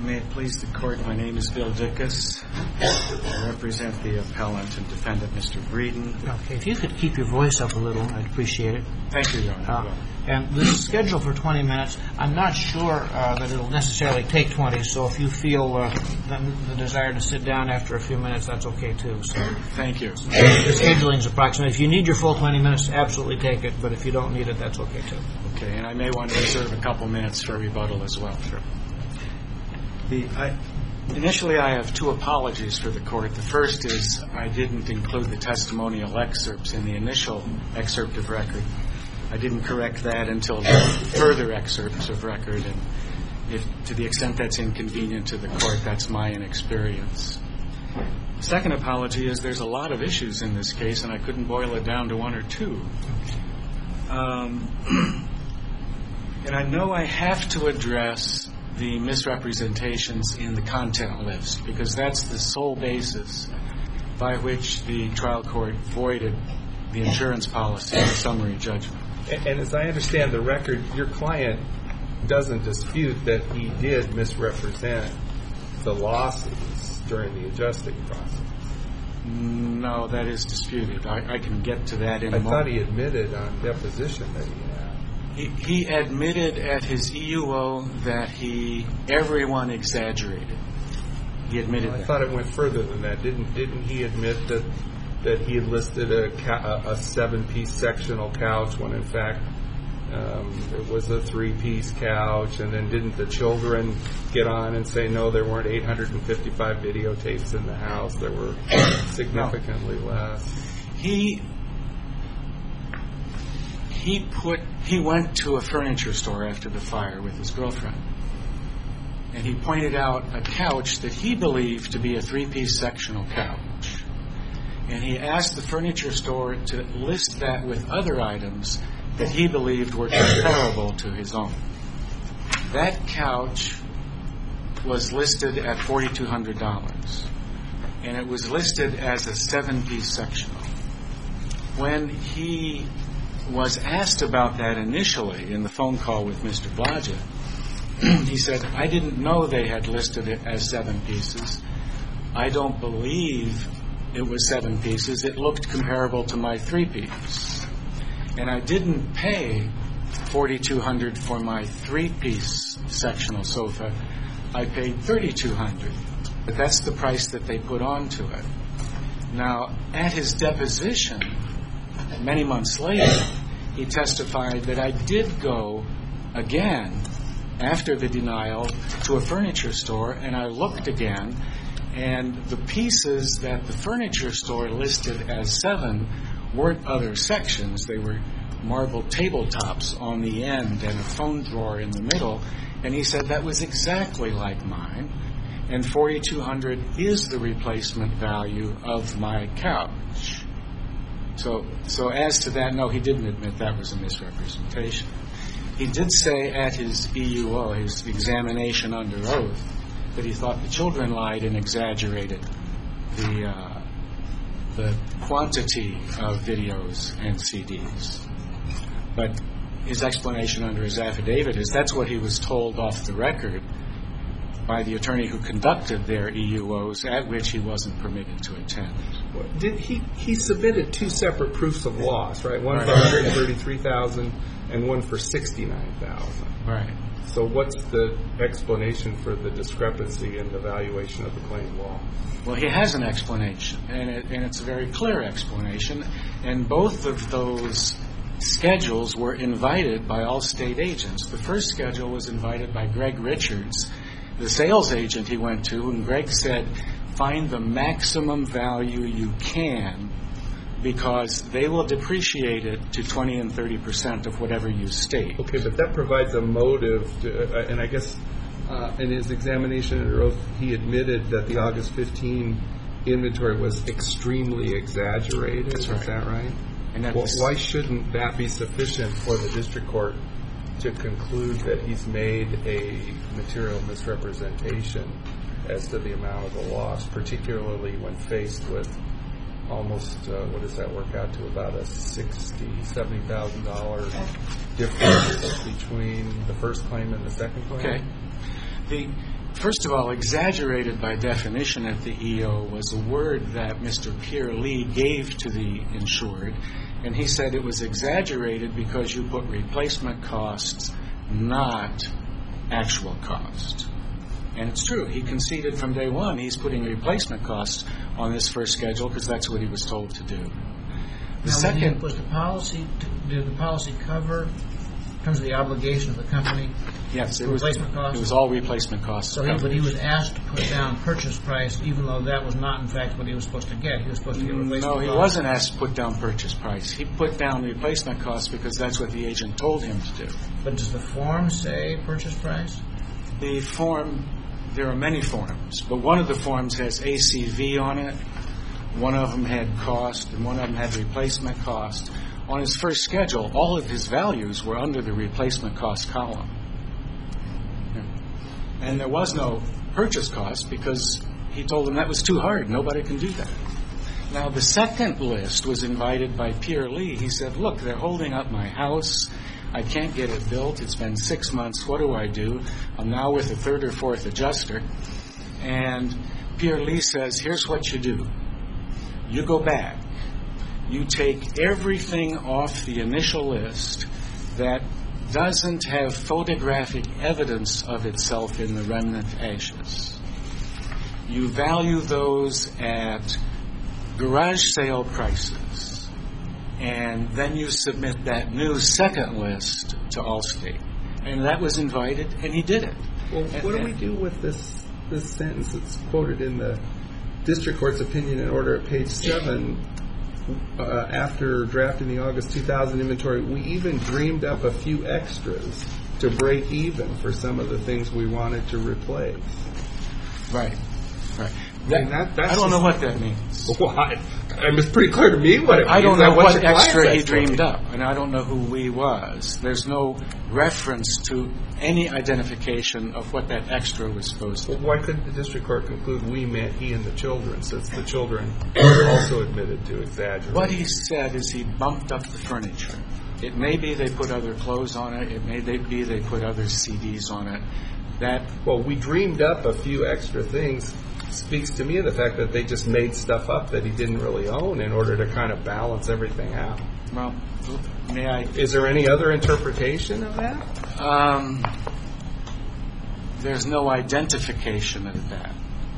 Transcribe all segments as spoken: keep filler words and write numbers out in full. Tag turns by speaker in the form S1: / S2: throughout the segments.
S1: May it please the Court, my name is Bill Dickus. I represent the appellant and defendant, Mister Breeden.
S2: Okay, if you could keep your voice up a little, I'd appreciate it.
S1: Thank you, Your Honor.
S2: Uh, and this is scheduled for twenty minutes. I'm not sure uh, that it'll necessarily take twenty, so if you feel uh, the, the desire to sit down after a few minutes, that's okay too. So
S1: thank you.
S2: So the scheduling is approximate. If you need your full twenty minutes, absolutely take it, but if you don't need it, that's okay too.
S1: Okay, and I may want to reserve a couple minutes for rebuttal as well. Sure. The, I, initially, I have two apologies for the Court. The first is I didn't include the testimonial excerpts in the initial excerpt of record. I didn't correct that until the further excerpts of record, and if, to the extent that's inconvenient to the Court, that's my inexperience. The second apology is there's a lot of issues in this case, and I couldn't boil it down to one or two. Um, and I know I have to address the misrepresentations in the content list, because that's the sole basis by which the trial court voided the insurance policy in summary judgment.
S3: And, and as I understand the record, your client doesn't dispute that he did misrepresent the losses during the adjusting process.
S1: No, that is disputed. I, I can get to that in
S3: I
S1: a moment.
S3: I thought he admitted on deposition that he had.
S1: He, he admitted at his E U O that he, everyone exaggerated. He admitted
S3: well, I
S1: that.
S3: I thought it went further than that. Didn't didn't he admit that that he had listed a, ca- a seven-piece sectional couch when in fact um, it was a three-piece couch? And then didn't the children get on and say, no, there weren't eight hundred fifty-five videotapes in the house. There were significantly no. less.
S1: He... He put. He went to a furniture store after the fire with his girlfriend, and he pointed out a couch that he believed to be a three-piece sectional couch. And he asked the furniture store to list that with other items that he believed were comparable to his own. That couch was listed at four thousand two hundred dollars, and it was listed as a seven-piece sectional. When he was asked about that initially in the phone call with Mister Blodgett, he said, I didn't know they had listed it as seven pieces. I don't believe it was seven pieces. It looked comparable to my three-piece. And I didn't pay four thousand two hundred dollars for my three-piece sectional sofa. I paid three thousand two hundred dollars. But that's the price that they put onto it. Now, at his deposition, many months later, he testified that I did go again after the denial to a furniture store, and I looked again, and the pieces that the furniture store listed as seven weren't other sections. They were marble tabletops on the end and a phone drawer in the middle, and he said that was exactly like mine, and four thousand two hundred dollars is the replacement value of my couch. So, so as to that, no, he didn't admit that was a misrepresentation. He did say at his E U O, his examination under oath, that he thought the children lied and exaggerated the uh, the quantity of videos and C Ds. But his explanation under his affidavit is that's what he was told off the record by the attorney who conducted their E U Os, at which he wasn't permitted to attend.
S3: Did he, he submitted two separate proofs of loss, right? One
S1: right.
S3: for one hundred thirty-three thousand dollars and one for sixty-nine thousand dollars.
S1: Right.
S3: So what's the explanation for the discrepancy in the valuation of the claim law?
S1: Well, he has an explanation, and, it, and it's a very clear explanation, and both of those schedules were invited by all state agents. The first schedule was invited by Greg Richards, the sales agent he went to, and Greg said, find the maximum value you can, because they will depreciate it to twenty and thirty percent of whatever you state.
S3: Okay, but that provides a motive, to, uh, and I guess uh, in his examination under oath, he admitted that the August fifteenth inventory was extremely exaggerated.
S1: That's right.
S3: Is that right?
S1: And that
S3: well,
S1: was,
S3: why shouldn't that be sufficient for the district court to conclude that he's made a material misrepresentation as to the amount of the loss, particularly when faced with almost, uh, what does that work out to, about a sixty thousand dollars, seventy thousand dollars difference between the first claim and the second claim?
S1: Okay. The first of all, exaggerated by definition at the E O was a word that Mister Pierre Lee gave to the insured, and he said it was exaggerated because you put replacement costs, not actual cost. And it's true. He conceded from day one he's putting replacement costs on this first schedule because that's what he was told to do. The
S2: now,
S1: second
S2: was the policy, did the policy cover, in terms of the obligation of the company,
S1: yes, it
S2: the
S1: was,
S2: replacement costs?
S1: it was all replacement costs.
S2: So he, but he was asked to put down purchase price, even though that was not, in fact, what he was supposed to get. He was supposed to get replacement
S1: No, he
S2: costs.
S1: wasn't asked to put down purchase price. He put down replacement costs because that's what the agent told him to do.
S2: But does the form say purchase price?
S1: The form, there are many forms, but one of the forms has A C V on it. One of them had cost, and one of them had replacement cost. On his first schedule, all of his values were under the replacement cost column. And there was no purchase cost because he told them that was too hard. Nobody can do that. Now, the second list was invited by Pierre Lee. He said, look, they're holding up my house. I can't get it built. It's been six months. What do I do? I'm now with a third or fourth adjuster. And Pierre Lee says, here's what you do. You go back. You take everything off the initial list that doesn't have photographic evidence of itself in the remnant ashes. You value those at garage sale prices, and then you submit that new second list to Allstate. And that was invited, and he did it.
S3: Well, what do we do with this this sentence that's quoted in the district court's opinion in order at page seven? Uh, after drafting the August two thousand inventory, we even dreamed up a few extras to break even for some of the things we wanted to replace.
S1: Right, right.
S3: I, mean, that, that's
S1: I don't
S3: just,
S1: know what that means.
S3: Why? I mean, it's pretty clear to me what it means.
S1: I don't know
S3: What's
S1: what
S3: your
S1: extra he
S3: client's
S1: dreamed
S3: explanation?
S1: up, and I don't know who we was. There's no reference to any identification of what that extra was supposed to
S3: Well,
S1: be.
S3: why couldn't the district court conclude we meant he and the children, since the children also admitted to exaggerating?
S1: What he said is he bumped up the furniture. It may be they put other clothes on it. It may be they put other C Ds on it. That
S3: Well, we dreamed up a few extra things speaks to me of the fact that they just made stuff up that he didn't really own in order to kind of balance everything out.
S1: well, may I?
S3: Is there any other interpretation of that?
S1: Um, there's no identification of that.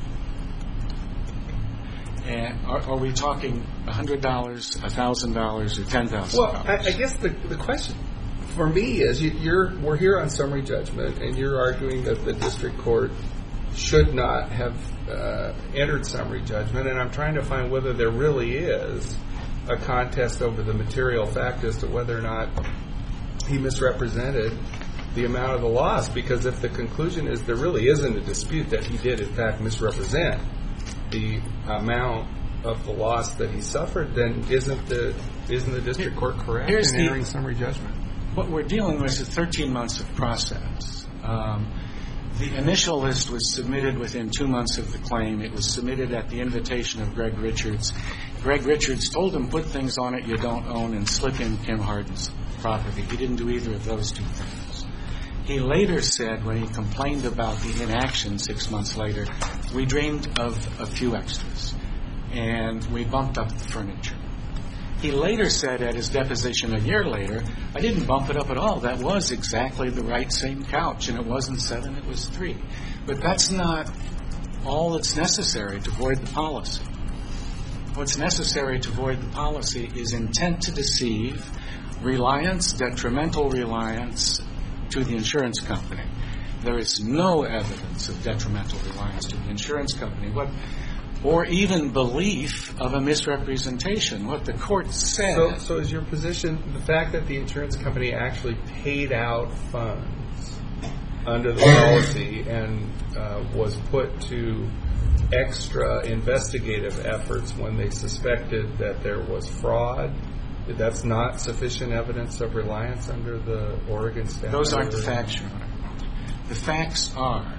S1: And are, are we talking a hundred dollars, a thousand dollars, or ten thousand
S3: Well, I,
S1: dollars?
S3: I guess the the question for me is you, you're we're here on summary judgment, and you're arguing that the district court should not have uh, entered summary judgment, and I'm trying to find whether there really is a contest over the material fact as to whether or not he misrepresented the amount of the loss, because if the conclusion is there really isn't a dispute that he did in fact misrepresent the amount of the loss that he suffered, then isn't the isn't the district court correct
S1: Here's
S3: in
S1: the-
S3: entering summary judgment?
S1: What we're dealing with is thirteen months of process. Um, the initial list was submitted within two months of the claim. It was submitted at the invitation of Greg Richards. Greg Richards told him, put things on it you don't own and slip in Kim Harden's property. He didn't do either of those two things. He later said, when he complained about the inaction six months later, we dreamed of a few extras, and we bumped up the furniture. He later said at his deposition a year later, I didn't bump it up at all. That was exactly the right same couch, and it wasn't seven, it was three. But that's not all that's necessary to void the policy. What's necessary to void the policy is intent to deceive, reliance, detrimental reliance to the insurance company. There is no evidence of detrimental reliance to the insurance company. What or even belief of a misrepresentation. What the court said...
S3: So, so is your position the fact that the insurance company actually paid out funds under the policy and uh, was put to extra investigative efforts when they suspected that there was fraud, that's not sufficient evidence of reliance under the Oregon statute?
S1: Those aren't the facts, Your Honor. The facts are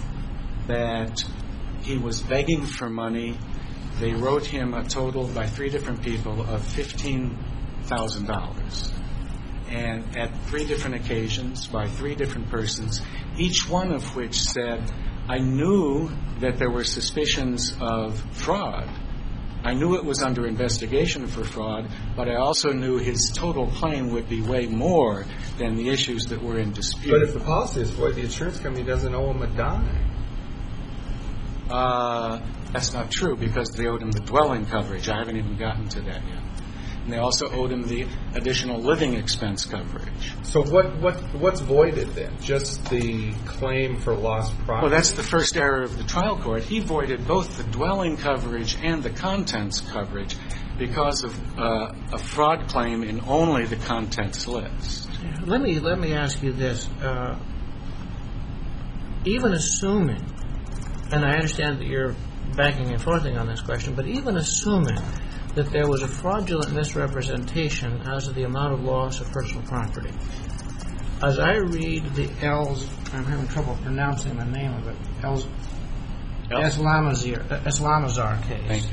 S1: that he was begging for money. They wrote him a total by three different people of fifteen thousand dollars. And at three different occasions by three different persons, each one of which said, I knew that there were suspicions of fraud. I knew it was under investigation for fraud, but I also knew his total claim would be way more than the issues that were in dispute.
S3: But if the policy is void, the insurance company doesn't owe him a dime.
S1: Uh, that's not true, because they owed him the dwelling coverage. I haven't even gotten to that yet. And they also owed him the additional living expense coverage.
S3: So what, what what's voided then? Just the claim for lost property?
S1: Well, that's the first error of the trial court. He voided both the dwelling coverage and the contents coverage because of uh, a fraud claim in only the contents list.
S2: Let me let me ask you this. Uh, even assuming, and I understand that you're backing and forthing on this question, but even assuming that there was a fraudulent misrepresentation as to the amount of loss of personal property, as I read the Els, I'm having trouble pronouncing the name of it, Els, Eslamazar, Eslamazar case.
S1: Thank you.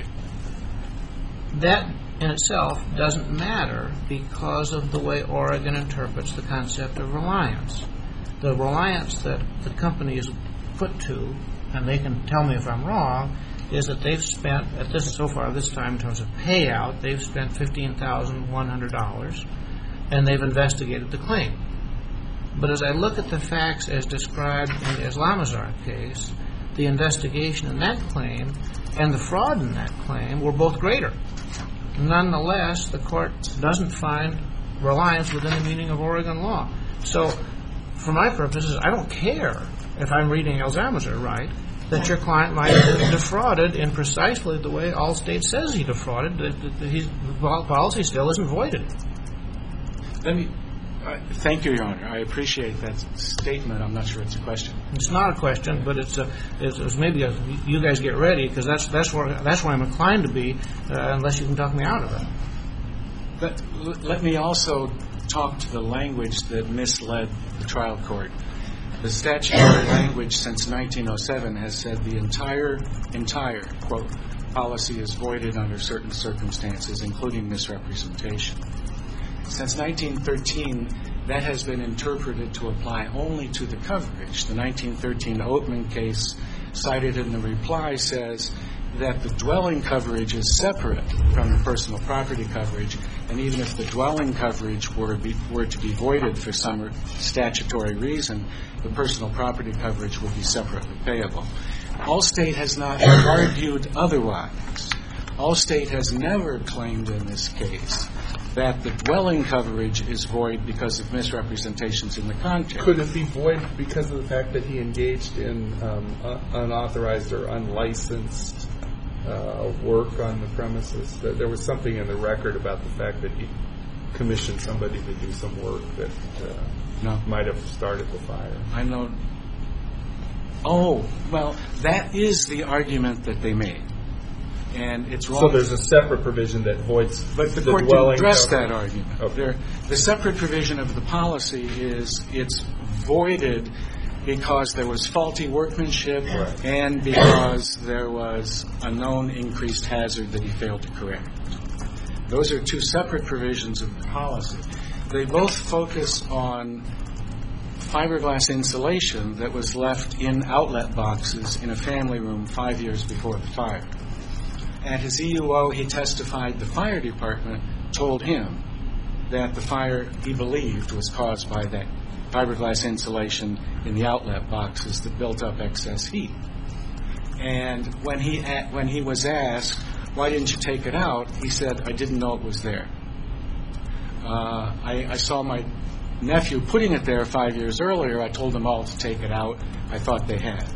S2: That in itself doesn't matter because of the way Oregon interprets the concept of reliance. The reliance that the company is put to, and they can tell me if I'm wrong, is that they've spent, at this so far this time in terms of payout, they've spent fifteen thousand one hundred dollars, and they've investigated the claim. But as I look at the facts as described in the Eslamazar case, the investigation in that claim and the fraud in that claim were both greater. Nonetheless, the court doesn't find reliance within the meaning of Oregon law. So, for my purposes, I don't care if I'm reading Eslamazar right, that your client might have been defrauded in precisely the way Allstate says he defrauded, that, that, that he's, the policy still isn't voided.
S1: Let me, uh, thank you, Your Honor. I appreciate that statement. I'm not sure it's a question.
S2: It's not a question, but it's a, it's, it's maybe a, you guys get ready, because that's that's where that's where I'm inclined to be, uh, unless you can talk me out of it.
S1: But l- let me also talk to the language that misled the trial court. The statutory language since nineteen oh seven has said the entire, entire, quote, policy is voided under certain circumstances, including misrepresentation. Since nineteen thirteen, that has been interpreted to apply only to the coverage. The nineteen thirteen Oatman case cited in the reply says that the dwelling coverage is separate from the personal property coverage, and even if the dwelling coverage were, be, were to be voided for some statutory reason, the personal property coverage would be separately payable. Allstate has not argued otherwise. Allstate has never claimed in this case that the dwelling coverage is void because of misrepresentations in the contract.
S3: Could it be void because of the fact that he engaged in um, uh, unauthorized or unlicensed uh, work on the premises? There was something in the record about the fact that he commissioned somebody to do some work that uh,
S1: no.
S3: might have started the fire.
S1: I know. Oh, well, that is the argument that they made. And it's wrong.
S3: So there's a separate provision that voids
S1: but the,
S3: the
S1: court
S3: dwelling
S1: didn't address
S3: coverage.
S1: that argument.
S3: Okay.
S1: There, the separate provision of the policy is it's voided because there was faulty workmanship
S3: right.
S1: and because there was a known increased hazard that he failed to correct. Those are two separate provisions of the policy. They both focus on fiberglass insulation that was left in outlet boxes in a family room five years before the fire. At his E U O, he testified the fire department told him that the fire, he believed, was caused by that fiberglass insulation in the outlet boxes that built up excess heat. And when he when he was asked, why didn't you take it out, he said, I didn't know it was there. Uh, I, I saw my nephew putting it there five years earlier. I told them all to take it out. I thought they had.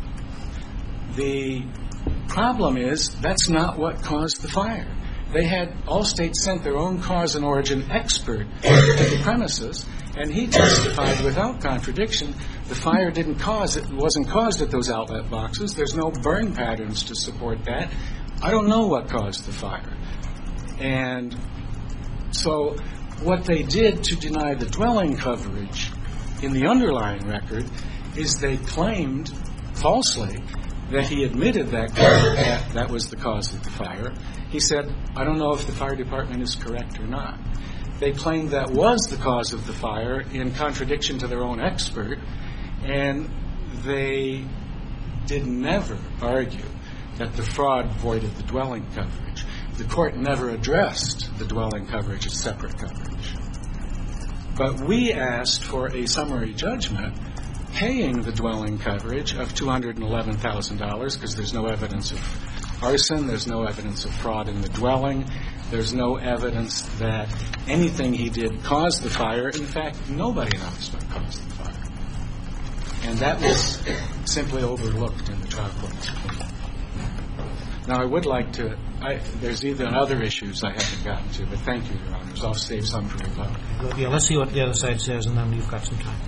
S1: The problem is that's not what caused the fire. They had Allstate sent their own cause and origin expert to the premises, and he testified without contradiction the fire didn't cause it, wasn't caused at those outlet boxes. There's no burn patterns to support that. I don't know what caused the fire. And so what they did to deny the dwelling coverage in the underlying record is they claimed falsely that he admitted that that, that was the cause of the fire. He said, I don't know if the fire department is correct or not. They claimed that was the cause of the fire in contradiction to their own expert, and they did never argue that the fraud voided the dwelling coverage. The court never addressed the dwelling coverage as separate coverage. But we asked for a summary judgment paying the dwelling coverage of two hundred eleven thousand dollars because there's no evidence of arson, there's no evidence of fraud in the dwelling, there's no evidence that anything he did caused the fire. In fact, nobody knows what caused the fire. And that was simply overlooked in the trial court's opinion. Now, I would like to, I, there's either other issues I haven't gotten to, but thank you, Your Honors. I'll save some for your vote.
S2: Well, yeah, let's see what the other side says, and then you've got some time.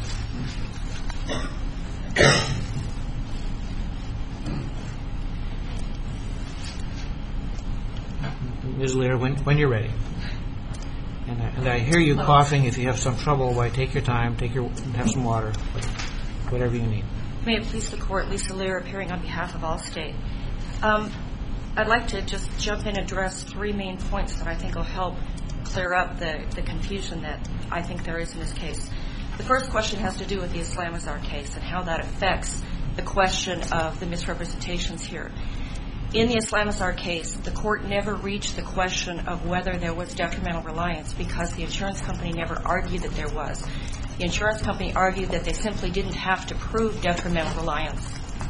S2: Miz Lear, when, when you're ready. And I, and I hear you coughing. If you have some trouble, why, take your time, take your, have some water, whatever you need.
S4: May it please the Court, Lisa Lear, appearing on behalf of Allstate. Um, I'd like to just jump in and address three main points that I think will help clear up the, the confusion that I think there is in this case. The first question has to do with the Islamazar case and how that affects the question of the misrepresentations here. In the Islamazar case, the court never reached the question of whether there was detrimental reliance because the insurance company never argued that there was. The insurance company argued that they simply didn't have to prove detrimental reliance.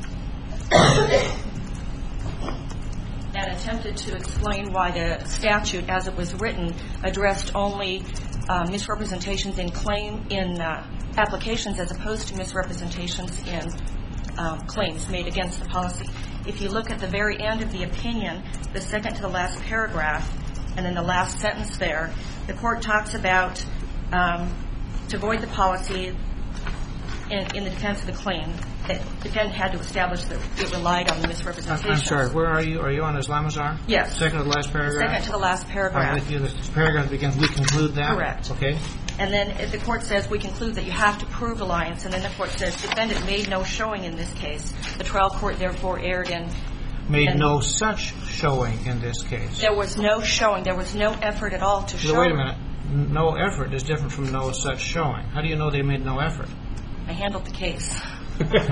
S4: And attempted to explain why the statute, as it was written, addressed only uh, misrepresentations in claim in uh, applications as opposed to misrepresentations in um, claims made against the policy. If you look at the very end of the opinion, the second to the last paragraph, and then the last sentence there, the court talks about um, to void the policy in, in the defense of the claim, that the defendant had to establish that it relied on the misrepresentation.
S2: I'm sorry, where are you? Are you on Islamazar?
S4: Yes.
S2: Second to the last paragraph?
S4: Second to the last paragraph.
S2: I'm with you. The paragraph begins, we conclude that?
S4: Correct.
S2: Okay.
S4: And then if the court says we conclude that you have to prove reliance, and then the court says defendant made no showing in this case. The trial court therefore erred in...
S2: Made no such showing in this case.
S4: There was no showing. There was no effort at all to show...
S2: So wait a minute. No effort is different from no such showing. How do you know they made no effort?
S4: I handled the case.
S3: That's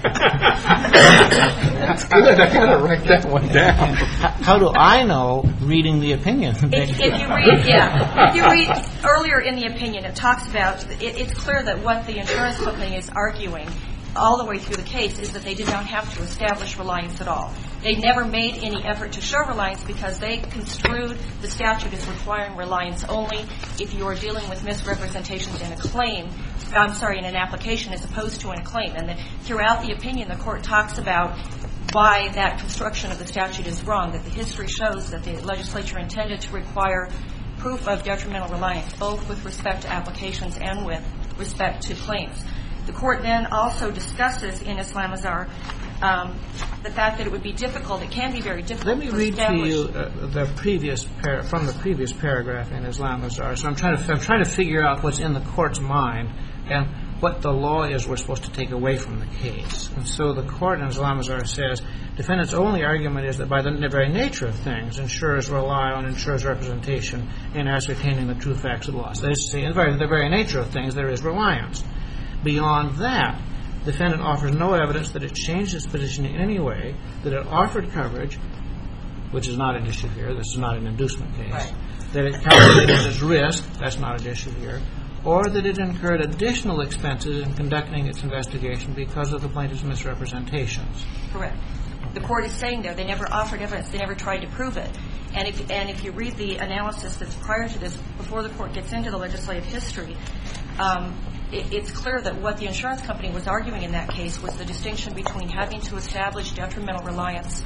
S3: good. I gotta write that one down.
S2: How do I know reading the opinion?
S4: If, if you read, yeah, if you read earlier in the opinion, it talks about, it, it's clear that what the insurance company is arguing all the way through the case is that they did not have to establish reliance at all. They never made any effort to show reliance because they construed the statute as requiring reliance only if you are dealing with misrepresentations in a claim, I'm sorry, in an application as opposed to in a claim. And the, throughout the opinion, the court talks about why that construction of the statute is wrong, that the history shows that the legislature intended to require proof of detrimental reliance, both with respect to applications and with respect to claims. The court then also discusses in Islamazar um, the fact that it would be difficult, it can be very difficult.
S2: Let me read to you uh, the previous par- from the previous paragraph in Islamazar. So I'm trying to I'm trying to figure out what's in the court's mind and what the law is we're supposed to take away from the case. And so the court in Islamazar says defendant's only argument is that by the very nature of things, insurers rely on insurers' representation in ascertaining the true facts of the law. So they say in the very, the very nature of things there is reliance. Beyond that, the defendant offers no evidence that it changed its position in any way, that it offered coverage, which is not an issue here, this is not an inducement case,
S4: right.
S2: That it calculated its risk, that's not an issue here, or that it incurred additional expenses in conducting its investigation because of the plaintiff's misrepresentations.
S4: Correct. The court is saying there they never offered evidence, they never tried to prove it. And if, and if you read the analysis that's prior to this, before the court gets into the legislative history, um, it, it's clear that what the insurance company was arguing in that case was the distinction between having to establish detrimental reliance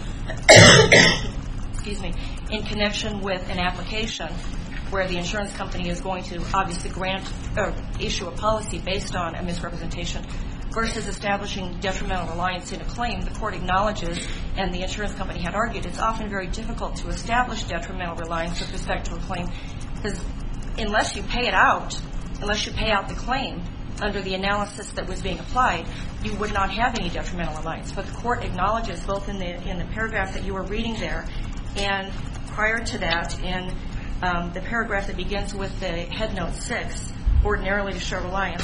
S4: excuse me, in connection with an application where the insurance company is going to obviously grant or issue a policy based on a misrepresentation versus establishing detrimental reliance in a claim. The court acknowledges, and the insurance company had argued, it's often very difficult to establish detrimental reliance with respect to a claim because unless you pay it out, unless you pay out the claim under the analysis that was being applied, you would not have any detrimental reliance. But the court acknowledges both in the in the paragraph that you were reading there and prior to that in um, the paragraph that begins with the head note six, ordinarily to show reliance,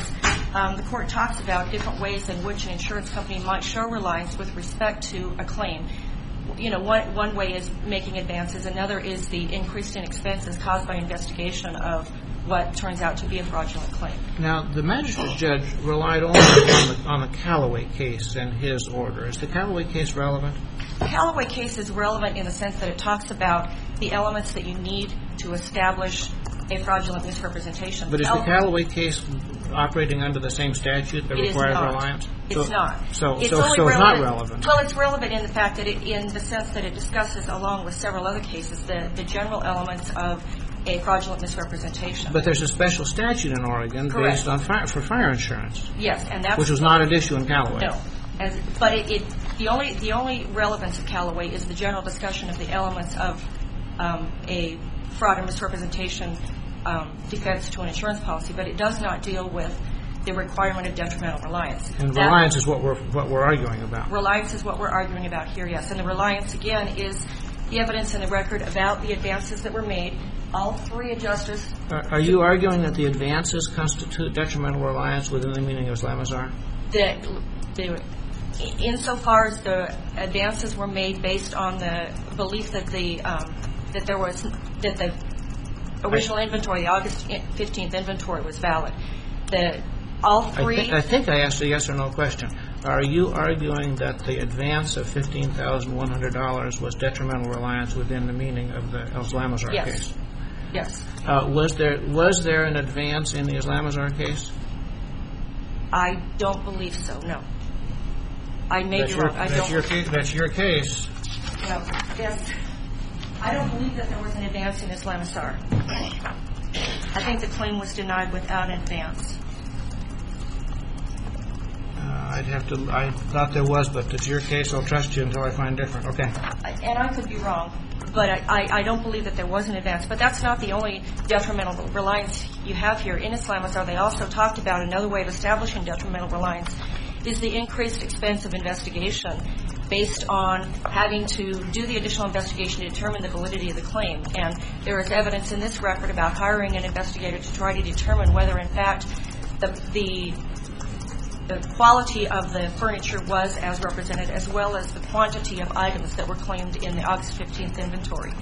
S4: um, the court talks about different ways in which an insurance company might show reliance with respect to a claim. You know, one, one way is making advances. Another is the increase in expenses caused by investigation of what turns out to be a fraudulent claim.
S2: Now, the magistrate judge relied only on the, on the Callaway case and his order. Is the Callaway case relevant?
S4: The Callaway case is relevant in the sense that it talks about the elements that you need to establish a fraudulent misrepresentation.
S2: But is the Callaway case operating under the same statute that
S4: it
S2: requires
S4: is not.
S2: reliance?
S4: It's
S2: so,
S4: not.
S2: So,
S4: it's
S2: so,
S4: only
S2: so it's
S4: relevant,
S2: not relevant.
S4: Well, it's relevant in the fact that it, in the sense that it discusses, along with several other cases, the, the general elements of a fraudulent misrepresentation.
S2: But there's a special statute in Oregon
S4: Correct.
S2: based on fire, for fire insurance.
S4: Yes, and that's
S2: which was not at issue in Callaway.
S4: No, As, but it, it the only the only relevance of Callaway is the general discussion of the elements of um, a fraud and misrepresentation um, defense to an insurance policy. But it does not deal with the requirement of detrimental reliance.
S2: And
S4: that,
S2: reliance is what we're what we're arguing about.
S4: Reliance is what we're arguing about here. Yes, and the reliance again is the evidence in the record about the advances that were made. All three adjusters.
S2: Are, are you arguing that the advances constitute detrimental reliance within the meaning of Islamazar?
S4: That the, insofar as the advances were made based on the belief that the um, that there was that the original I, inventory, the August fifteenth inventory, was valid. The all three.
S2: I, th- I think I asked a yes or no question. Are you arguing that the advance of fifteen thousand one hundred dollars was detrimental reliance within the meaning of the Islamazar
S4: yes.
S2: case?
S4: Yes.
S2: Uh, was there was there an advance in the Islamazar case?
S4: I don't believe so. No. I may
S2: that's
S4: be
S2: your,
S4: wrong. I
S2: that's
S4: don't.
S2: Your case, that's your case.
S4: No. Yes. I don't believe that there was an advance in Islamazar. I think the claim was denied without an advance.
S2: Uh, I'd have to. I thought there was, but it's your case. I'll trust you until I find different. Okay.
S4: And I could be wrong, but I, I, I don't believe that there was an advance. But that's not the only detrimental reliance you have here. In Islamazar, they also talked about another way of establishing detrimental reliance is the increased expense of investigation based on having to do the additional investigation to determine the validity of the claim. And there is evidence in this record about hiring an investigator to try to determine whether, in fact, the the the quality of the furniture was as represented, as well as the quantity of items that were claimed in the August fifteenth inventory.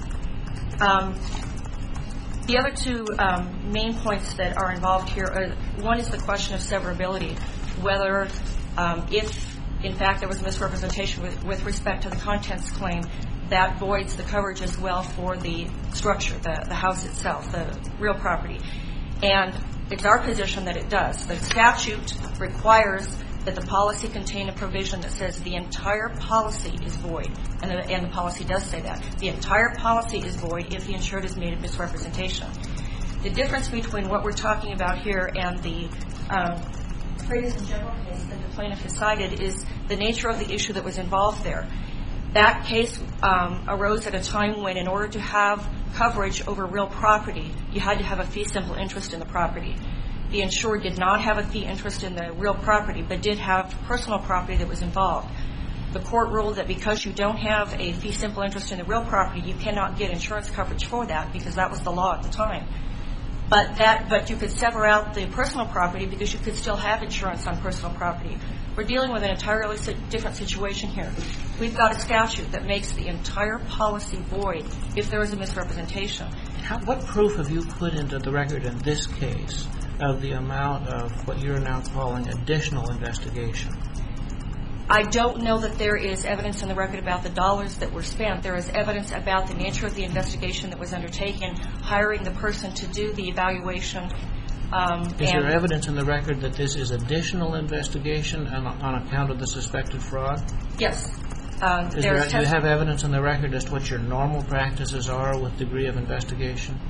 S4: Um, the other two um, main points that are involved here are, one is the question of severability, whether um, if, in fact, there was a misrepresentation with, with respect to the contents claim, that voids the coverage as well for the structure, the, the house itself, the real property. And it's our position that it does. The statute requires that the policy contain a provision that says the entire policy is void, and the, and the policy does say that. The entire policy is void if the insured has made a misrepresentation. The difference between what we're talking about here and the um, previous and general case that the plaintiff has cited is the nature of the issue that was involved there. That case um, arose at a time when, in order to have coverage over real property, you had to have a fee simple interest in the property. The insured did not have a fee interest in the real property, but did have personal property that was involved. The court ruled that because you don't have a fee simple interest in the real property, you cannot get insurance coverage for that, because that was the law at the time. But that, but you could sever out the personal property because you could still have insurance on personal property. We're dealing with an entirely different situation here. We've got a statute that makes the entire policy void if there is a misrepresentation.
S2: How, what proof have you put into the record in this case of the amount of what you're now calling additional investigation?
S4: I don't know that there is evidence in the record about the dollars that were spent. There is evidence about the nature of the investigation that was undertaken, hiring the person to do the evaluation. Um,
S2: is there evidence in the record that this is additional investigation on, on account of the suspected fraud?
S4: Yes. Uh,
S2: is there, do you have evidence in the record as to what your normal practices are with degree of investigation?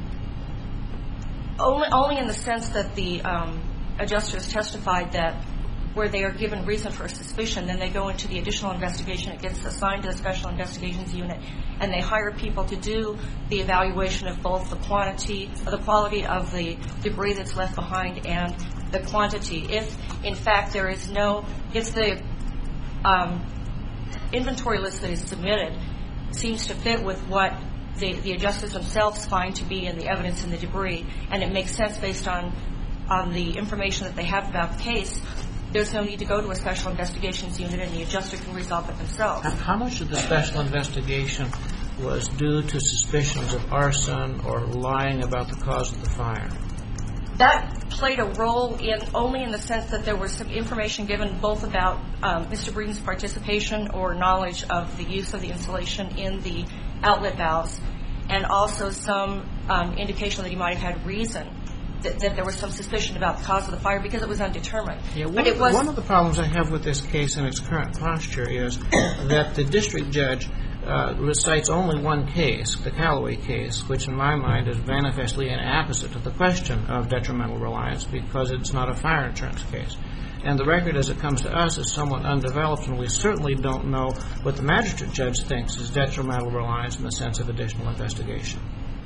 S4: Only, only in the sense that the um, adjusters testified that where they are given reason for suspicion, then they go into the additional investigation. It gets assigned to the Special Investigations Unit, and they hire people to do the evaluation of both the quantity, or the quality of the debris that's left behind and the quantity. If, in fact, there is no, if the um, inventory list that is submitted seems to fit with what the, the adjusters themselves find to be in the evidence in the debris, and it makes sense based on on the information that they have about the case, there's no need to go to a special investigations unit, and the adjuster can resolve it themselves.
S2: How much of the special investigation was due to suspicions of arson or lying about the cause of the fire?
S4: That played a role in only in the sense that there was some information given both about um, Mister Breeden's participation or knowledge of the use of the insulation in the outlet valves, and also some um, indication that he might have had reason that, that there was some suspicion about the cause of the fire because it was undetermined.
S2: Yeah, one,
S4: but it was
S2: one of the problems I have with this case in its current posture is that the district judge Uh, recites only one case, the Callaway case, which in my mind is manifestly an opposite to the question of detrimental reliance because it's not a fire insurance case. And the record as it comes to us is somewhat undeveloped, and we certainly don't know what the magistrate judge thinks is detrimental reliance in the sense of additional investigation.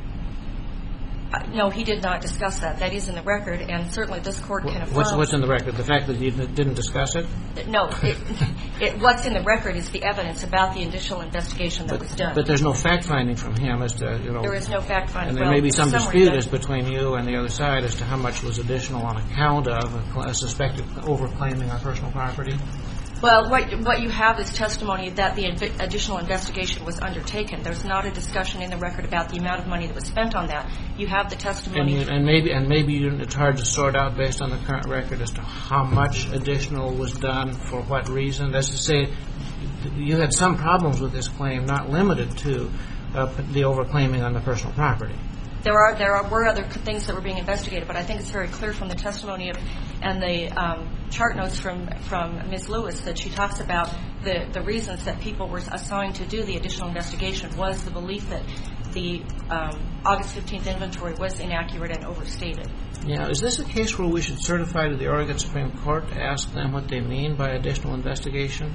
S4: Uh, no, he did not discuss that. That is in the record, and certainly this court can affirm.
S2: What's, what's in the record? The fact that he didn't discuss it?
S4: No, it, it, what's in the record is the evidence about the additional investigation that
S2: but,
S4: was done.
S2: But there's no fact-finding from him as to, you know...
S4: There is no fact-finding.
S2: And there
S4: well,
S2: may be some
S4: summary,
S2: dispute as between you and the other side as to how much was additional on account of a, a suspected overclaiming on personal property.
S4: Well, what, what you have is testimony that the inv- additional investigation was undertaken. There's not a discussion in the record about the amount of money that was spent on that. You have the testimony.
S2: And, you, and maybe and maybe you, it's hard to sort out based on the current record as to how much additional was done for what reason. That's to say, you had some problems with this claim, not limited to uh, the overclaiming on the personal property.
S4: There are there are, were other things that were being investigated, but I think it's very clear from the testimony of and the um, chart notes from from Miz Lewis that she talks about the the reasons that people were assigned to do the additional investigation was the belief that the um, August fifteenth inventory was inaccurate and overstated.
S2: Yeah, is this a case where we should certify to the Oregon Supreme Court to ask them what they mean by additional investigation?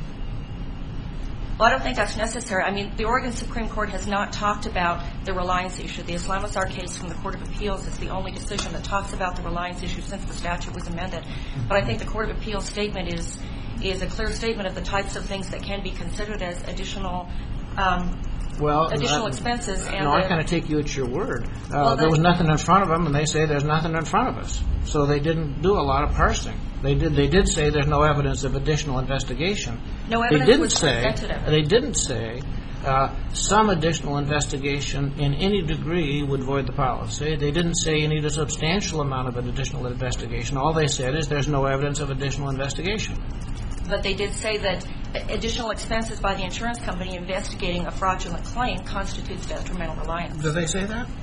S4: Well, I don't think that's necessary. I mean, the Oregon Supreme Court has not talked about the reliance issue. The Islamazar case from the Court of Appeals is the only decision that talks about the reliance issue since the statute was amended. But I think the Court of Appeals statement is is a clear statement of the types of things that can be considered as additional um,
S2: well,
S4: additional
S2: uh,
S4: expenses. And
S2: no, I kind of take you at your word. Uh,
S4: well,
S2: there was nothing in front of them, and they say there's nothing in front of us. So they didn't do a lot of parsing. They did. They did say there's no evidence of additional investigation.
S4: No evidence
S2: they didn't
S4: was
S2: say.
S4: presented of it.
S2: They didn't say uh, some additional investigation in any degree would void the policy. They didn't say you need a substantial amount of an additional investigation. All they said is there's no evidence of additional investigation.
S4: But they did say that additional expenses by the insurance company investigating a fraudulent claim constitutes detrimental reliance.
S2: Did they say that?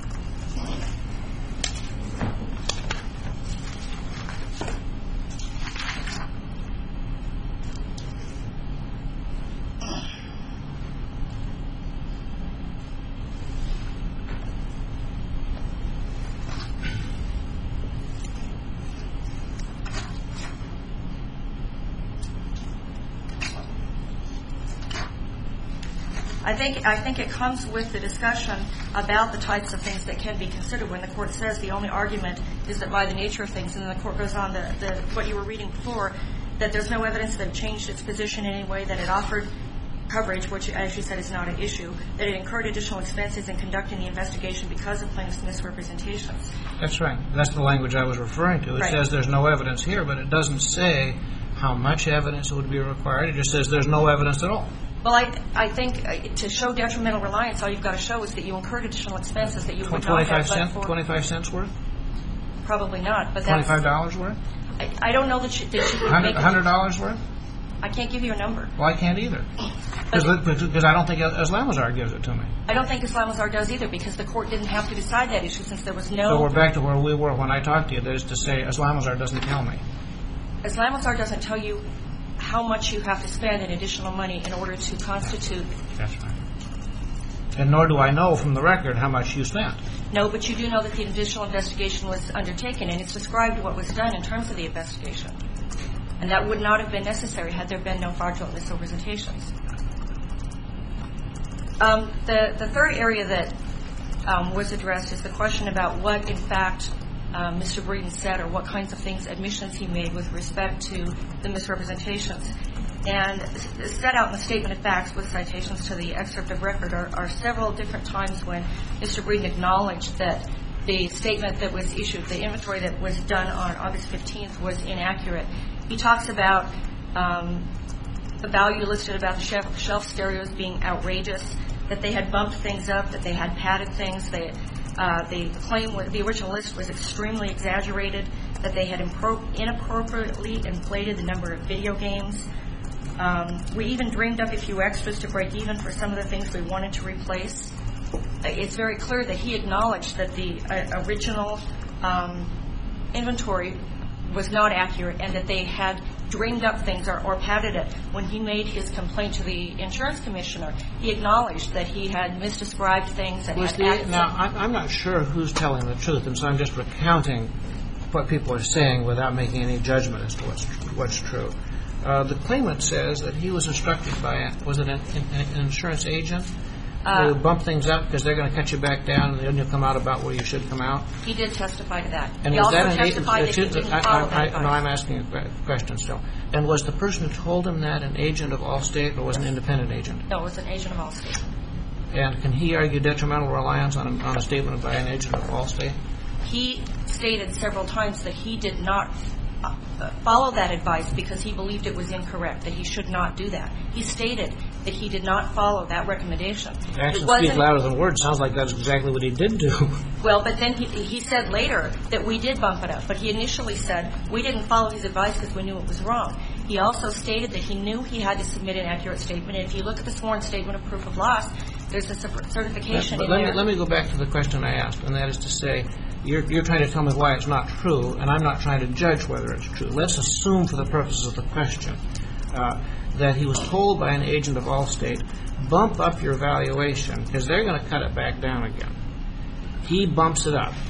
S4: I think I think it comes with the discussion about the types of things that can be considered when the court says the only argument is that by the nature of things, and then the court goes on the, the what you were reading before, that there's no evidence that it changed its position in any way, that it offered coverage, which, as you said, is not an issue, that it incurred additional expenses in conducting the investigation because of plaintiff's misrepresentations.
S2: That's right. That's the language I was referring to. It
S4: right.
S2: says there's no evidence here, but it doesn't say how much evidence would be required. It just says there's no evidence at all.
S4: Well, I I think uh, to show detrimental reliance, all you've got to show is that you incurred additional expenses that you would not have but for.
S2: twenty-five cents worth?
S4: Probably not, but that's...
S2: twenty-five dollars worth?
S4: I, I don't know that you, that you would
S2: one
S4: make...
S2: hundred dollars worth?
S4: I can't give you a number.
S2: Well, I can't either. Because I don't think Islamazar gives it to me.
S4: I don't think Islamazar does either, because the court didn't have to decide that issue since there was no...
S2: So we're back to where we were when I talked to you. That is to say, Islamazar doesn't tell me.
S4: Islamazar doesn't tell you how much you have to spend in additional money in order to constitute...
S2: That's right. And nor do I know from the record how much you spent.
S4: No, but you do know that the additional investigation was undertaken, and it's described what was done in terms of the investigation. And that would not have been necessary had there been no fraudulent misrepresentations. Um, the, the third area that um, was addressed is the question about what, in fact, um, Mister Breeden said or what kinds of things, admissions he made with respect to the misrepresentations. And set out in the statement of facts with citations to the excerpt of record are, are several different times when Mister Breeden acknowledged that the statement that was issued, the inventory that was done on August fifteenth was inaccurate. He talks about um, the value listed about the shelf, shelf stereos being outrageous, that they had bumped things up, that they had padded things. They, uh, the claim, was, the original list was extremely exaggerated, that they had impro- inappropriately inflated the number of video games. Um, we even dreamed up a few extras to break even for some of the things we wanted to replace. It's very clear that he acknowledged that the uh, original um, inventory was not accurate and that they had dreamed up things or, or padded it. When he made his complaint to the insurance commissioner, he acknowledged that he had misdescribed things and had added.
S2: Now, I'm, I'm not sure who's telling the truth, and so I'm just recounting what people are saying without making any judgment as to what's, what's true. Uh, the claimant says that he was instructed by, a, was it an, an insurance agent?
S4: Uh,
S2: to bump things up because they're going to cut you back down and then you'll come out about where you should come out?
S4: He did testify to that.
S2: And
S4: he
S2: was
S4: also
S2: that an
S4: testified
S2: agent,
S4: that he didn't
S2: I,
S4: follow
S2: I,
S4: that advice.
S2: No, I'm asking a question still. And was the person who told him that an agent of Allstate or was an independent agent?
S4: No, it was an agent of Allstate.
S2: And can he argue detrimental reliance on a, on a statement by an agent of Allstate?
S4: He stated several times that he did not uh, follow that advice because he believed it was incorrect, that he should not do that. He stated that he did not follow that recommendation.
S2: Actions speak louder than words. Sounds like that's exactly what he did do.
S4: Well, but then he, he said later that we did bump it up. But he initially said we didn't follow his advice because we knew it was wrong. He also stated that he knew he had to submit an accurate statement. And if you look at the sworn statement of proof of loss, there's a certification
S2: but
S4: in
S2: let
S4: there.
S2: Me, let me go back to the question I asked, and that is to say, you're, you're trying to tell me why it's not true, and I'm not trying to judge whether it's true. Let's assume for the purposes of the question uh, that he was told by an agent of Allstate, bump up your valuation because they're going to cut it back down again. He bumps it up.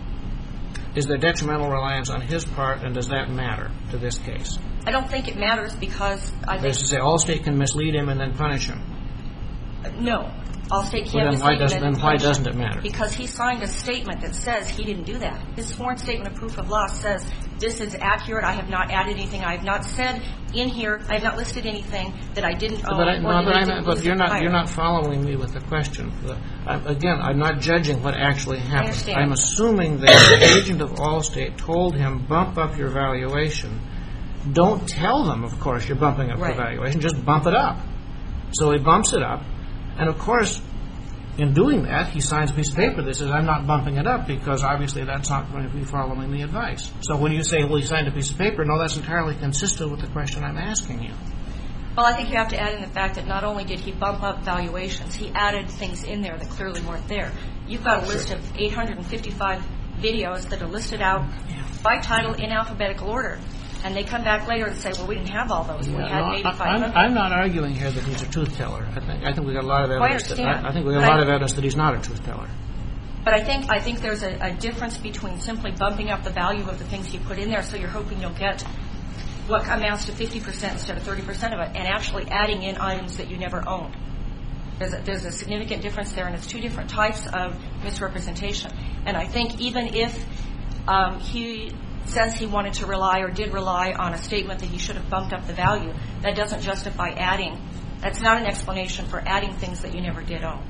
S2: Is there detrimental reliance on his part, and does that matter to this case?
S4: I don't think it matters because I think...
S2: That is to say, Allstate can mislead him and then punish him.
S4: No. Allstate
S2: Well,
S4: can't
S2: then why
S4: mislead him
S2: doesn't,
S4: and
S2: then why
S4: punish him.
S2: doesn't it matter?
S4: Because he signed a statement that says he didn't do that. His sworn statement of proof of loss says this is accurate. I have not added anything. I have not said in here. I have not listed anything that I didn't own.
S2: But, I,
S4: or
S2: no,
S4: that
S2: but,
S4: I
S2: I'm,
S4: didn't
S2: but
S4: list
S2: you're not
S4: prior.
S2: you're not following me with the question. The, I, again, I'm not judging what actually happened.
S4: understand.
S2: I'm assuming that the agent of Allstate told him bump up your valuation. Don't tell them, of course, you're bumping up
S4: Right.
S2: the valuation. Just bump it up. So he bumps it up, and of course, in doing that, he signs a piece of paper that says, I'm not bumping it up because obviously that's not going to be following the advice. So when you say, well, he signed a piece of paper, no, that's entirely consistent with the question I'm asking you.
S4: Well, I think you have to add in the fact that not only did he bump up valuations, he added things in there that clearly weren't there. You've got a list of eight hundred fifty-five videos that are listed out by title in alphabetical order. And they come back later and say, well, we didn't have all those. We
S2: Yeah,
S4: had
S2: no,
S4: maybe
S2: I-
S4: five
S2: I'm,
S4: hundred.
S2: I'm not arguing here that he's a truth teller. I think I think we got a lot of
S4: Well, I
S2: evidence. That,
S4: understand.
S2: I, I think we got a
S4: But
S2: lot
S4: I-
S2: of evidence that he's not a truth teller.
S4: But I think I think there's a, a difference between simply bumping up the value of the things you put in there, so you're hoping you'll get what amounts to fifty percent instead of thirty percent of it, and actually adding in items that you never owned. There's a, there's a significant difference there, and it's two different types of misrepresentation. And I think even if um, he says he wanted to rely or did rely on a statement that he should have bumped up the value, that doesn't justify adding. That's not an explanation for adding things that you never did own.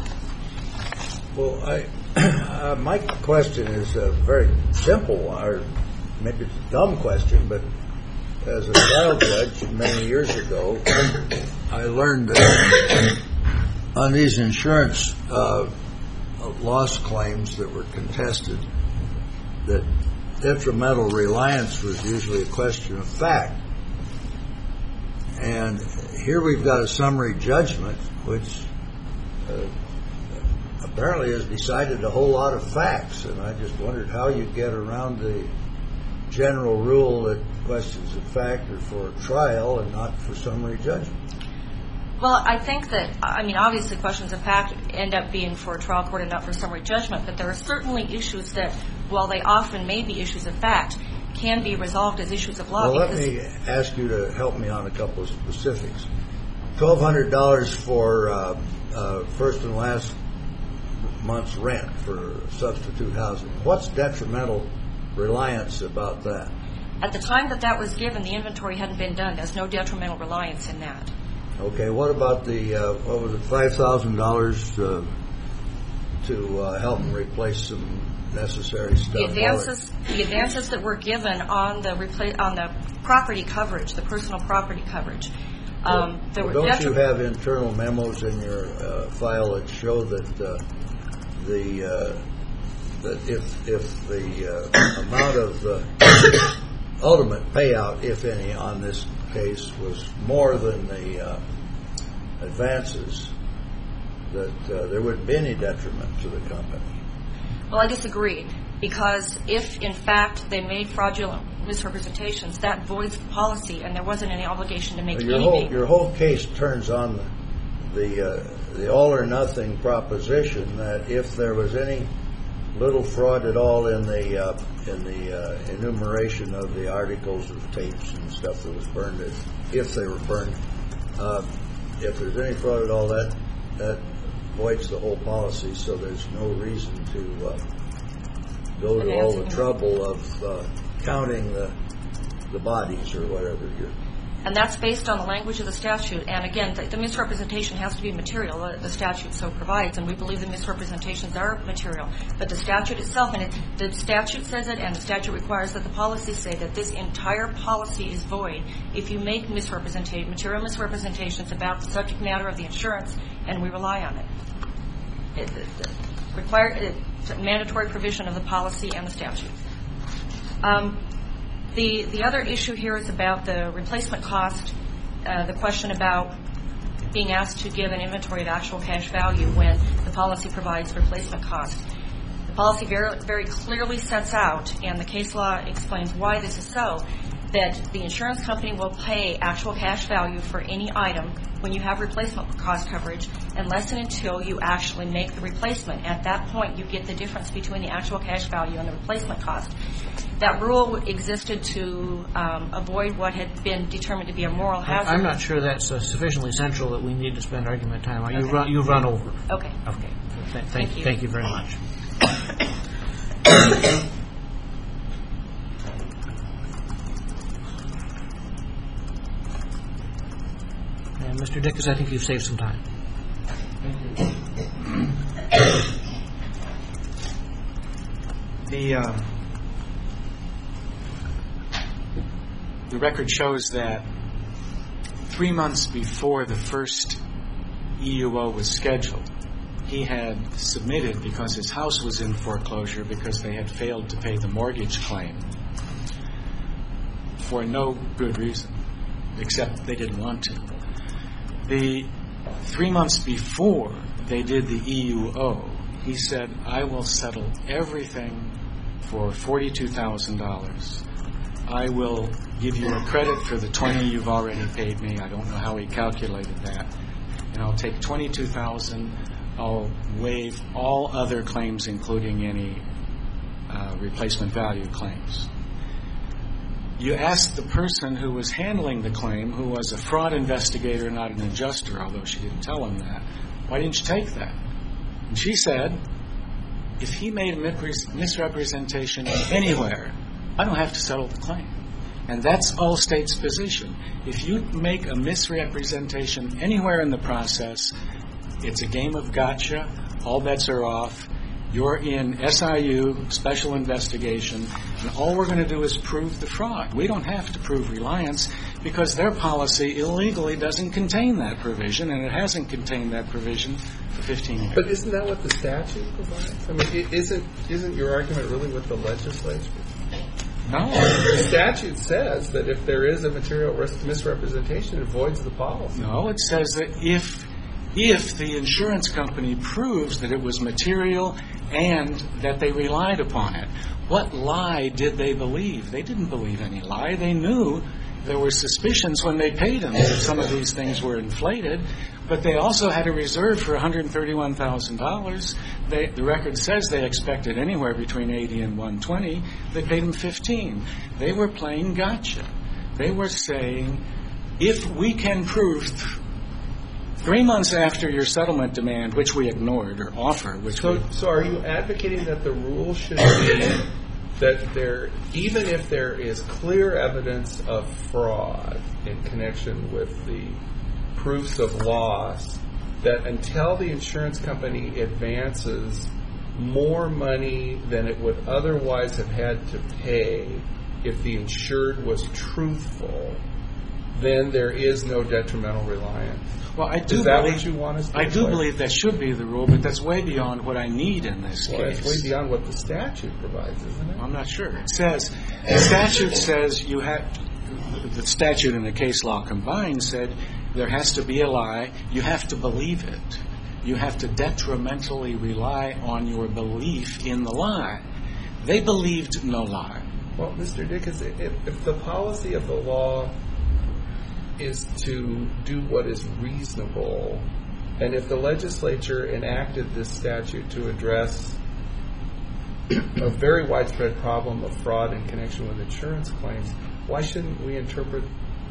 S5: Well, I, uh, my question is a very simple one, or maybe it's a dumb question, but as a trial judge many years ago, I learned that on these insurance uh, loss claims that were contested, that detrimental reliance was usually a question of fact. And here we've got a summary judgment, which uh, apparently has decided a whole lot of facts, and I just wondered how you get around the general rule that questions of fact are for trial and not for summary judgment.
S4: Well, I think that, I mean, obviously questions of fact end up being for a trial court and not for summary judgment, but there are certainly issues that, while they often may be issues of fact, can be resolved as issues of law.
S5: Well, let me ask you to help me on a couple of specifics. twelve hundred dollars for uh, uh, first and last month's rent for substitute housing. What's detrimental reliance about that?
S4: At the time that that was given, the inventory hadn't been done. There's no detrimental reliance in that.
S5: Okay, what about the, uh, what was it, five thousand dollars uh, to uh, help them replace some necessary stuff.
S4: The advances, the advances that were given on the repla- on the property coverage, the personal property coverage. Um, there
S5: well,
S4: were
S5: don't
S4: detri-
S5: you have internal memos in your uh, file that show that uh, the uh, that if if the uh, amount of the ultimate payout, if any, on this case was more than the uh, advances, that uh, there wouldn't be any detriment to the company?
S4: Well, I disagree, because if, in fact, they made fraudulent misrepresentations, that voids the policy, and there wasn't any obligation to make
S5: your
S4: any
S5: whole
S4: payment.
S5: your whole case turns on the the, uh, the all or nothing proposition that if there was any little fraud at all in the uh, in the uh, enumeration of the articles of tapes and stuff that was burned, if, if they were burned, uh, if there's any fraud at all, that that voids the whole policy. So there's no reason to uh, go to all the trouble of uh, counting the the bodies or whatever. You're
S4: And that's based on the language of the statute. And again, the, the misrepresentation has to be material. The, the statute so provides, and we believe the misrepresentations are material. But the statute itself, and it, the statute says it, and the statute requires that the policy say that this entire policy is void if you make misrepresentation, material misrepresentations about the subject matter of the insurance, and we rely on it. It, it, it require, it's a mandatory provision of the policy and the statute. Um, The the other issue here is about the replacement cost, uh, the question about being asked to give an inventory of actual cash value when the policy provides replacement cost. The policy very, very clearly sets out, and the case law explains why this is so, that the insurance company will pay actual cash value for any item when you have replacement cost coverage unless and until you actually make the replacement. At that point, you get the difference between the actual cash value and the replacement cost. That rule existed to um, avoid what had been determined to be a moral hazard.
S2: I'm not sure that's uh, sufficiently central that we need to spend argument time on. Okay. You've run, you've run over.
S4: Okay.
S2: Okay. Th- thank,
S4: thank you.
S2: Thank you very much. And Mister Dickus, I think you've saved some time.
S1: The um, the record shows that three months before the first E U O was scheduled, he had submitted, because his house was in foreclosure because they had failed to pay the mortgage claim for no good reason, except they didn't want to. The three months before they did the E U O, he said, I will settle everything for forty-two thousand dollars. I will give you a credit for the twenty you've already paid me. I don't know how he calculated that. And I'll take twenty-two thousand dollars. I'll waive all other claims, including any uh, replacement value claims. You asked the person who was handling the claim, who was a fraud investigator, not an adjuster, although she didn't tell him that, why didn't you take that? And she said, if he made a misrepresentation anywhere, I don't have to settle the claim. And that's Allstate's position. If you make a misrepresentation anywhere in the process, it's a game of gotcha. All bets are off. You're in S I U, special investigation, and all we're going to do is prove the fraud. We don't have to prove reliance because their policy illegally doesn't contain that provision, and it hasn't contained that provision for fifteen years.
S3: But isn't that what the statute provides? I mean, isn't isn't your argument really with the legislature?
S1: No.
S3: The statute says that if there is a material risk misrepresentation, it voids the policy.
S1: No, it says that if if the insurance company proves that it was material and that they relied upon it. What lie did they believe? They didn't believe any lie. They knew there were suspicions when they paid them that some of these things were inflated, but they also had a reserve for one hundred thirty-one thousand dollars. They, the record says they expected anywhere between eighty and one hundred twenty. They paid them fifteen. They were playing gotcha. They were saying, if we can prove th- three months after your settlement demand, which we ignored, or offer, which
S3: so,
S1: we...
S3: So are you advocating that the rule should be that there, even if there is clear evidence of fraud in connection with the proofs of loss, that until the insurance company advances more money than it would otherwise have had to pay if the insured was truthful, then there is no detrimental reliance.
S1: Well, I do
S3: is that
S1: believe,
S3: what you want us to
S1: I do
S3: play?
S1: believe that should be the rule, but that's way beyond what I need in this
S3: Well,
S1: case.
S3: it's way beyond what the statute provides, isn't it?
S1: I'm not sure. It says, the statute says you have, the statute and the case law combined said there has to be a lie. You have to believe it. You have to detrimentally rely on your belief in the lie. They believed no lie.
S3: Well, Mister Dickens, if, if the policy of the law is to do what is reasonable, and if the legislature enacted this statute to address a very widespread problem of fraud in connection with insurance claims, why shouldn't we interpret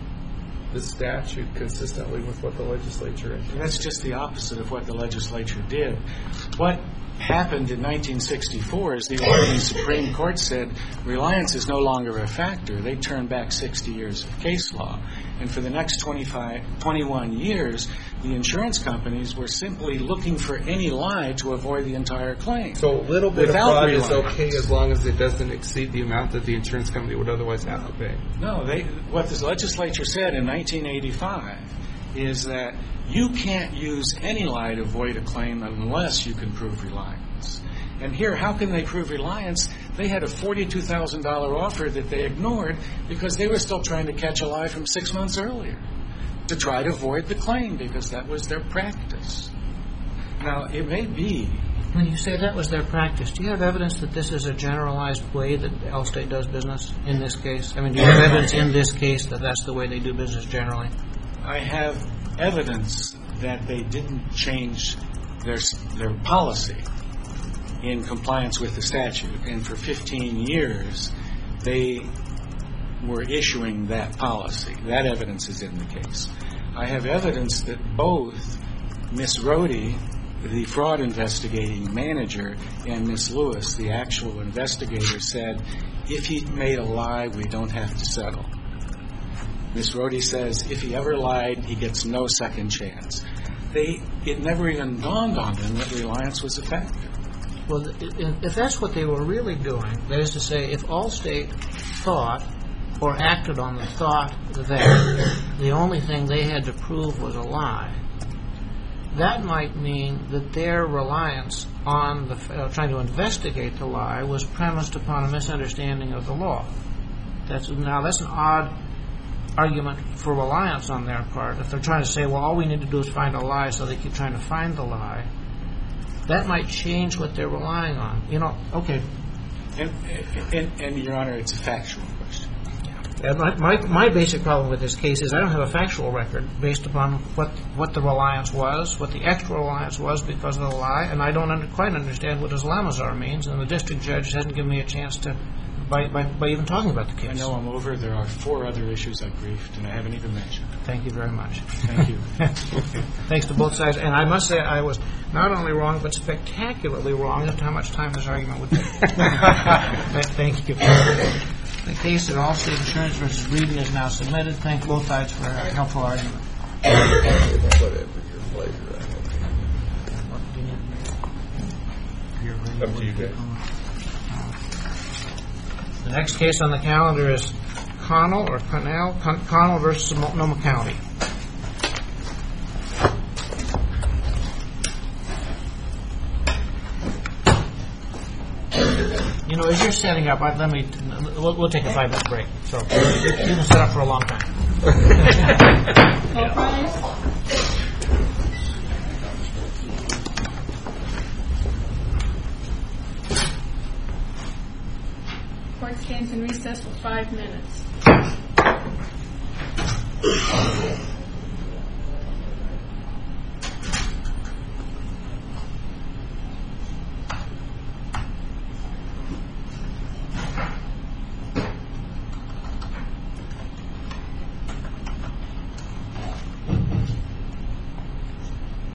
S3: the statute consistently with what the legislature intended?
S1: That's just the opposite of what the legislature did. What happened in nineteen sixty-four is the Oregon Supreme Court said reliance is no longer a factor. They turned back sixty years of case law. And for the next twenty-five, twenty-one years, the insurance companies were simply looking for any lie to avoid the entire claim.
S3: So a little bit
S1: Without
S3: of fraud
S1: reliance.
S3: is okay as long as it doesn't exceed the amount that the insurance company would otherwise have to pay.
S1: No, they, what the legislature said in nineteen eighty-five is that you can't use any lie to avoid a claim unless you can prove reliance. And here, how can they prove reliance? They had a forty-two thousand dollars offer that they ignored because they were still trying to catch a lie from six months earlier to try to avoid the claim because that was their practice. Now, it may be.
S2: When you say that was their practice, do you have evidence that this is a generalized way that Allstate does business in this case? I mean, do you have evidence in this case that that's the way they do business generally?
S1: I have evidence that they didn't change their their policy in compliance with the statute. And for fifteen years, they were issuing that policy. That evidence is in the case. I have evidence that both Miss Rohde, the fraud investigating manager, and Miss Lewis, the actual investigator, said, if he made a lie, we don't have to settle. Miss Rohde says, if he ever lied, he gets no second chance. They, it never even dawned on them that reliance was a factor.
S2: Well, if that's what they were really doing, that is to say, if Allstate thought or acted on the thought that the only thing they had to prove was a lie, that might mean that their reliance on the, uh, trying to investigate the lie was premised upon a misunderstanding of the law. That's, now, that's an odd argument for reliance on their part. If they're trying to say, well, all we need to do is find a lie, so they keep trying to find the lie, that might change what they're relying on. You know, okay.
S1: And, and, and Your Honor, it's a factual question.
S2: And my, my my basic problem with this case is I don't have a factual record based upon what what the reliance was, what the extra reliance was because of the lie, and I don't under, quite understand what Islamazar means, and the district judge hasn't given me a chance to, by, by, by even talking about the case.
S1: I know I'm over. There are four other issues I briefed, and I haven't even mentioned.
S2: Thank you very much.
S1: Thank you.
S2: Thanks to both sides. And I must say I was not only wrong, but spectacularly wrong as to how much time this argument would take. Thank you. The case of Allstate Insurance versus Reading is now submitted. Thank both sides for a helpful argument.
S5: Whatever your pleasure.
S3: Up to you guys.
S2: The next case on the calendar is Connell or Connell, Con- Connell versus Multnomah County. You know, as you're setting up, let me, we'll, we'll take a five-minute break. So you can set up for a long time. Yeah.
S6: Court stands in recess for five minutes.